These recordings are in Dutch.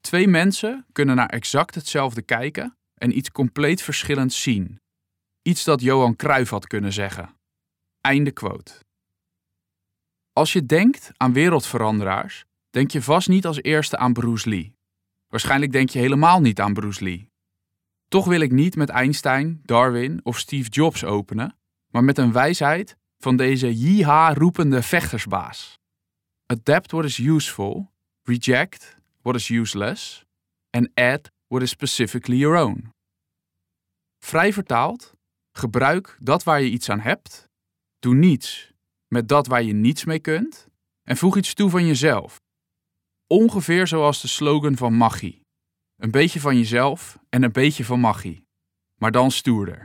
Twee mensen kunnen naar exact hetzelfde kijken en iets compleet verschillends zien. Iets dat Johan Cruijff had kunnen zeggen. Einde quote. Als je denkt aan wereldveranderaars, denk je vast niet als eerste aan Bruce Lee. Waarschijnlijk denk je helemaal niet aan Bruce Lee. Toch wil ik niet met Einstein, Darwin of Steve Jobs openen, maar met een wijsheid van deze yeehaw roepende vechtersbaas. Adapt what is useful, reject what is useless, and add what is specifically your own. Vrij vertaald, gebruik dat waar je iets aan hebt, doe niets met dat waar je niets mee kunt en voeg iets toe van jezelf. Ongeveer zoals de slogan van Maggi. Een beetje van jezelf en een beetje van Maggi, maar dan stoerder.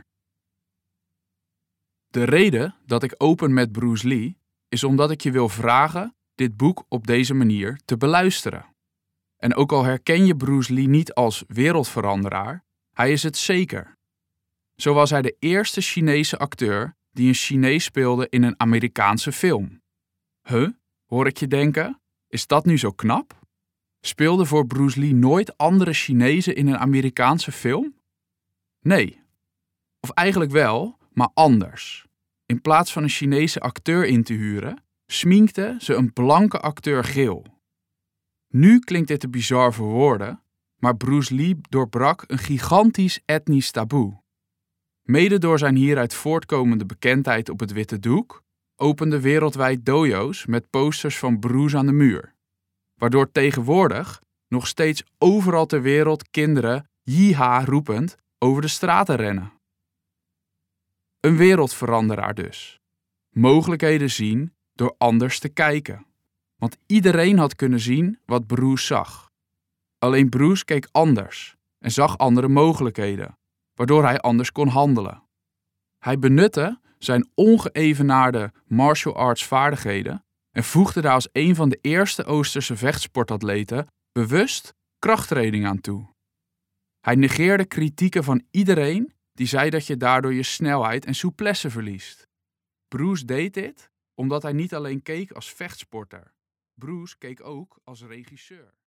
De reden dat ik open met Bruce Lee is omdat ik je wil vragen dit boek op deze manier te beluisteren. En ook al herken je Bruce Lee niet als wereldveranderaar, hij is het zeker. Zo was hij de eerste Chinese acteur die een Chinees speelde in een Amerikaanse film. Hoor ik je denken, is dat nu zo knap? Speelde voor Bruce Lee nooit andere Chinezen in een Amerikaanse film? Nee. Of eigenlijk wel, maar anders. In plaats van een Chinese acteur in te huren, sminkte ze een blanke acteur geel. Nu klinkt dit te bizar voor woorden, maar Bruce Lee doorbrak een gigantisch etnisch taboe. Mede door zijn hieruit voortkomende bekendheid op het witte doek, opende wereldwijd dojo's met posters van Bruce aan de muur. Waardoor tegenwoordig nog steeds overal ter wereld kinderen yeehaw roepend over de straten rennen. Een wereldveranderaar dus. Mogelijkheden zien door anders te kijken. Want iedereen had kunnen zien wat Bruce zag. Alleen Bruce keek anders en zag andere mogelijkheden, waardoor hij anders kon handelen. Hij benutte zijn ongeëvenaarde martial arts vaardigheden en voegde daar als een van de eerste Oosterse vechtsportatleten bewust krachttraining aan toe. Hij negeerde kritieken van iedereen die zei dat je daardoor je snelheid en souplesse verliest. Bruce deed dit omdat hij niet alleen keek als vechtsporter. Bruce keek ook als regisseur.